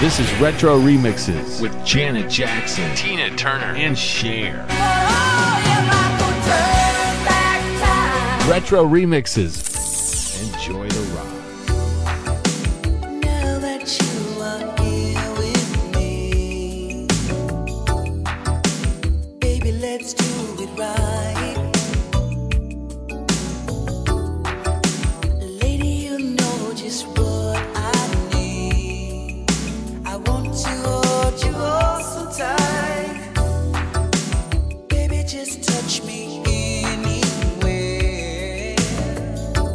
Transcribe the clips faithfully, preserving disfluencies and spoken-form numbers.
This is Retro Remixes with Janet Jackson, Tina Turner, and Cher. Retro Remixes. Enjoy the ride. Now that you are here with me, baby, let's do it right. Lady, you know just what I need. I want to hold you all so tight. Baby, just touch me anywhere.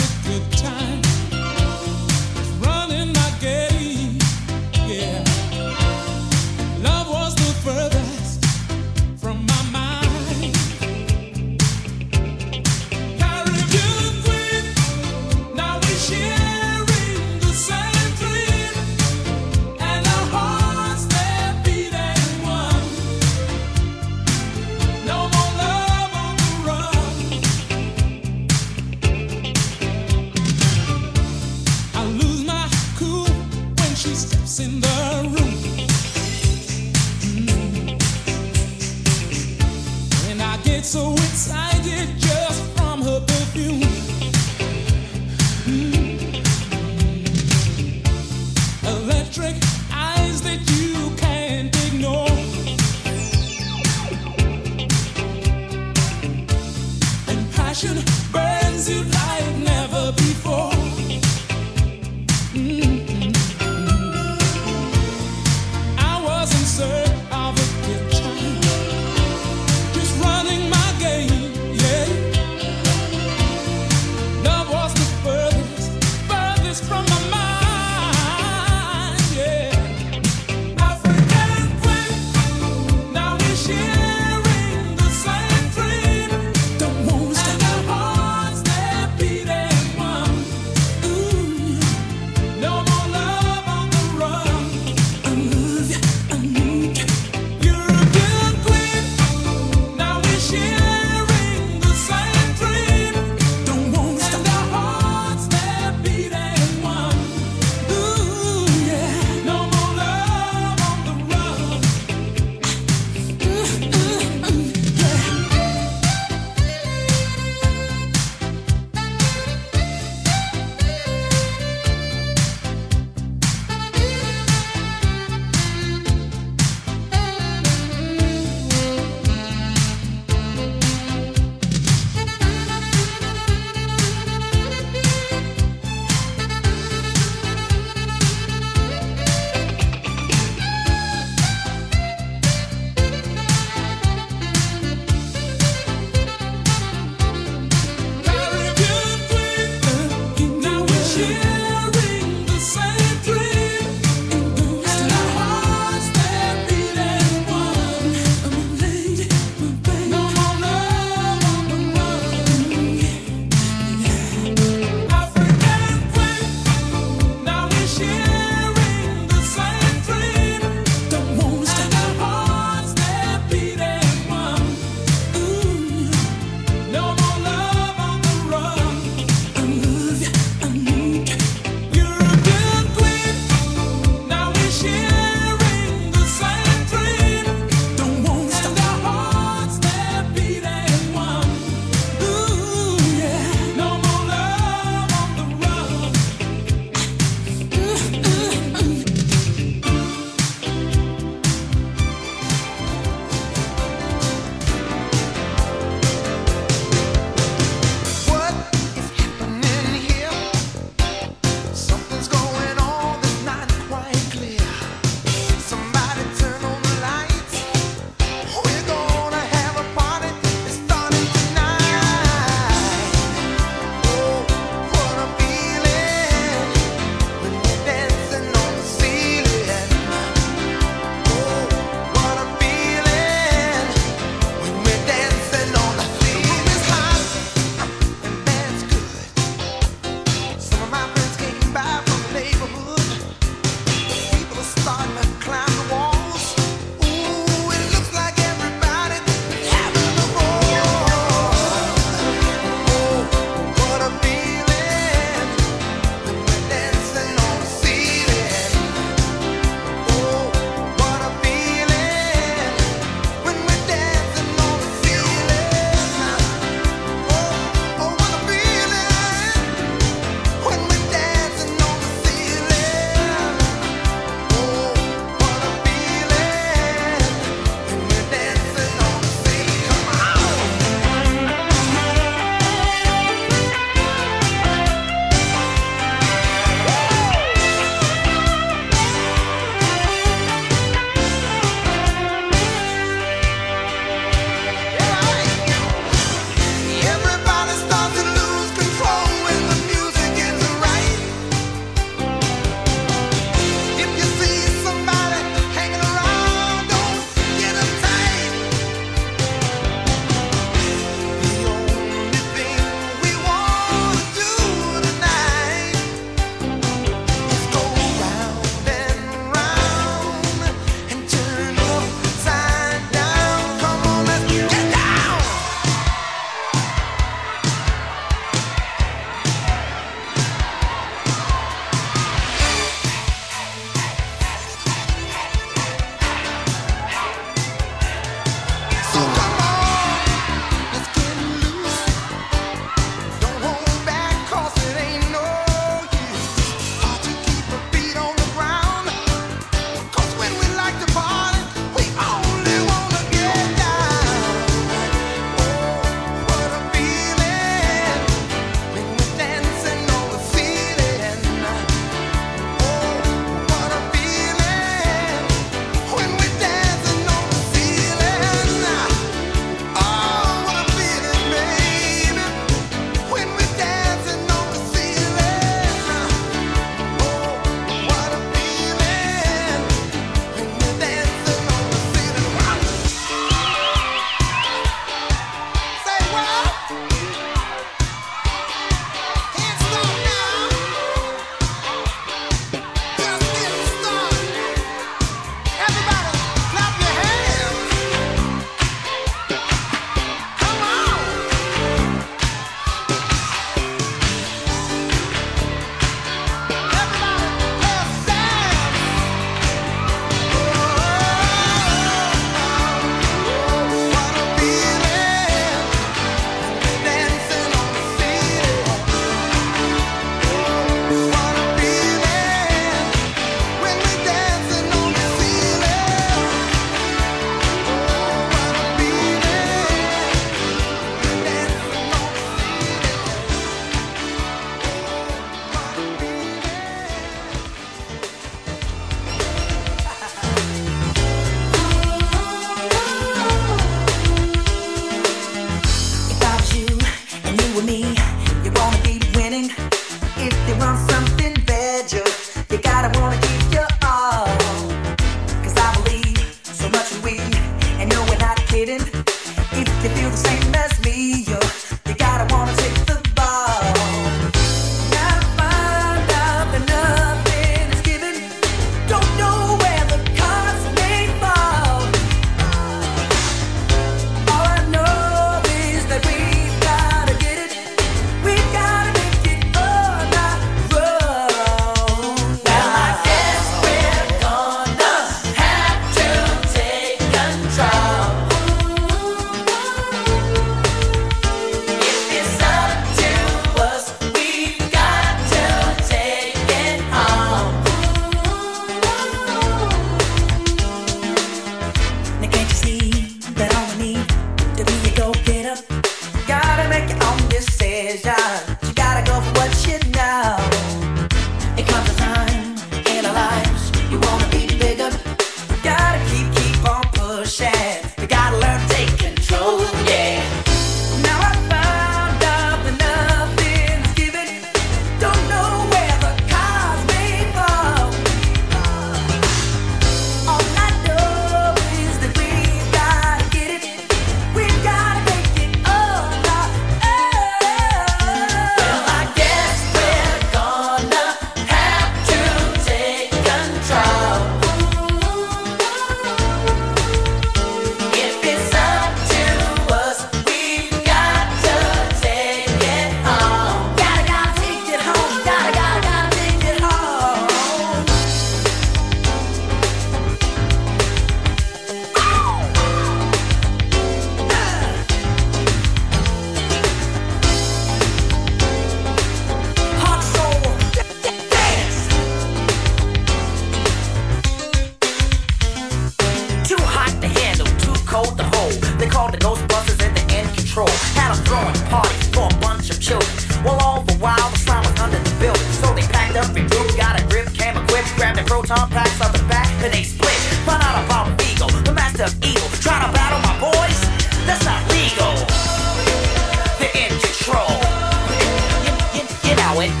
Tom packs on the back, then they split. Find out about Vigo, the master of evil. Try to battle my boys? That's not legal. They're in control. You, you, you know it.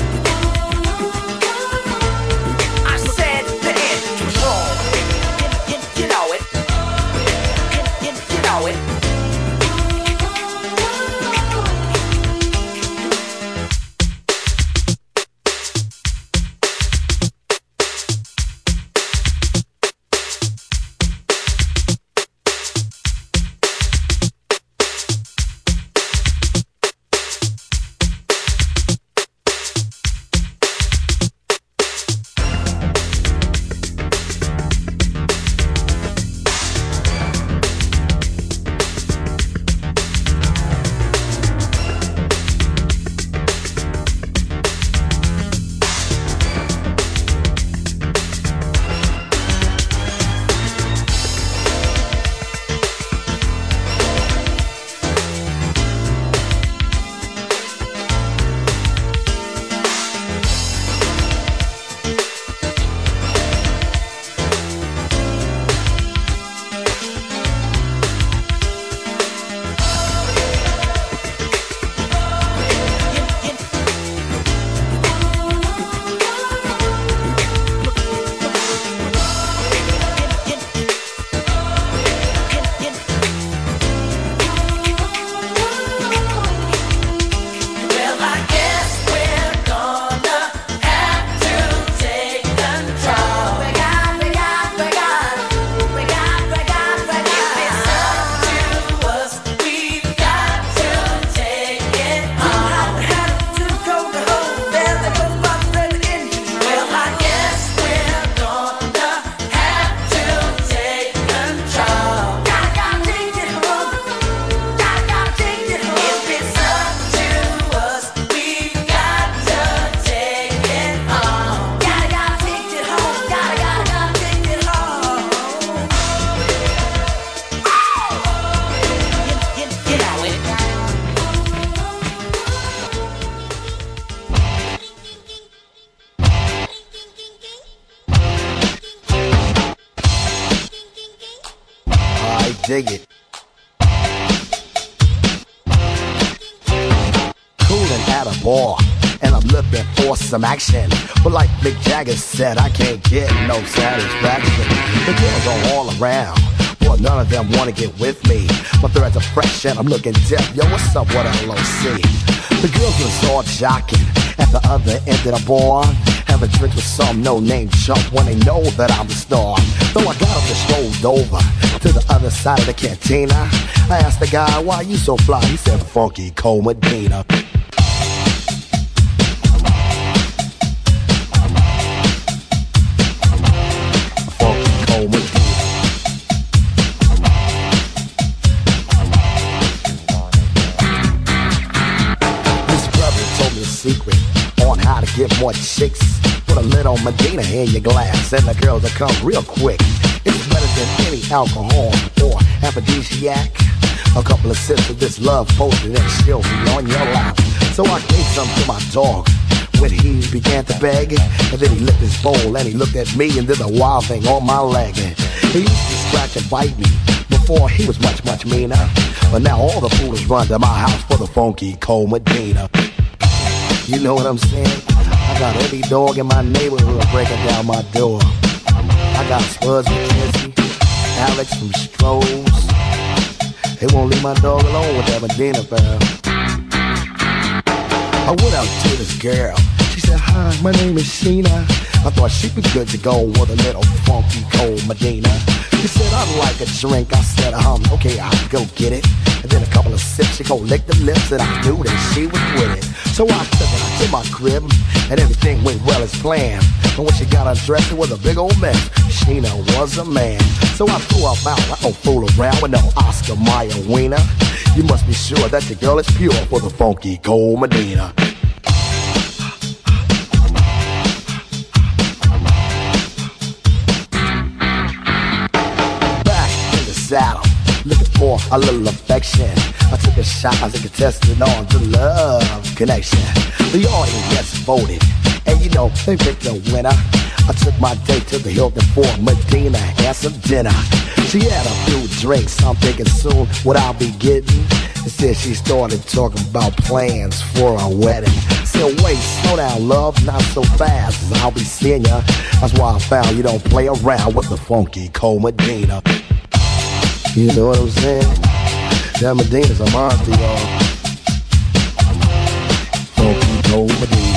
I said they're in control. You, you, you know it. You, you, you know it. Dig it. Coolin' at a bar, and I'm looking for some action. But like Mick Jagger said, I can't get no satisfaction. The girls are all around, but none of them wanna get with me. My threads are fresh and I'm looking deaf. Yo, what's up with L O C? The girls will start jocking at the other end of the bar, having drinks with some no-name chump when they know that I'm the star. So I got up and strolled over to the other side of the cantina. I asked the guy, why you so fly? He said, Funky Cold Medina. Funky Cold Medina. This brother told me a secret on how to get more chicks. Put a little Medina in your glass and the girls will come real quick. It's better than any alcohol or aphrodisiac. A couple of sips of this love potion and she'll be on your lap. So I gave some to my dog when he began to beg. And then he licked his bowl and he looked at me and did a wild thing on my leg. He used to scratch and bite me before he was much, much meaner. But now all the foolish run to my house for the Funky Cold Medina. You know what I'm saying? I got every dog in my neighborhood breaking down my door. I got Spuds McKenzie, Alex from Strohs. They won't leave my dog alone with that Medina fam. I went out to this girl. She said, hi, my name is Sheena. I thought she'd be good to go with a little Funky Cold Medina. She said, I'd like a drink. I said, um, okay, I'll go get it. And then a couple of sips, she go lick the lips, and I knew that she was with it. So I took her to my crib, and everything went well as planned. But when she got undressed, it was a big old mess. Sheena was a man. So I threw her out. I don't fool around with no Oscar Mayer wiener. You must be sure that your girl is pure for the Funky Cold Medina. Saddle, looking for a little affection. I took a shot as a contestant on the love connection. The audience gets voted, and you so they picked a winner. I took my date to the Hilton for Medina, had some dinner. She had a few drinks, I'm thinking soon what I'll be getting. Instead she started talking about plans for a wedding. Said wait, slow down love, not so fast, I'll be seeing ya. That's why I found you don't play around with the funky Cold Medina. You know what I'm saying? That Medina's a monster, y'all. Funky Cold Medina.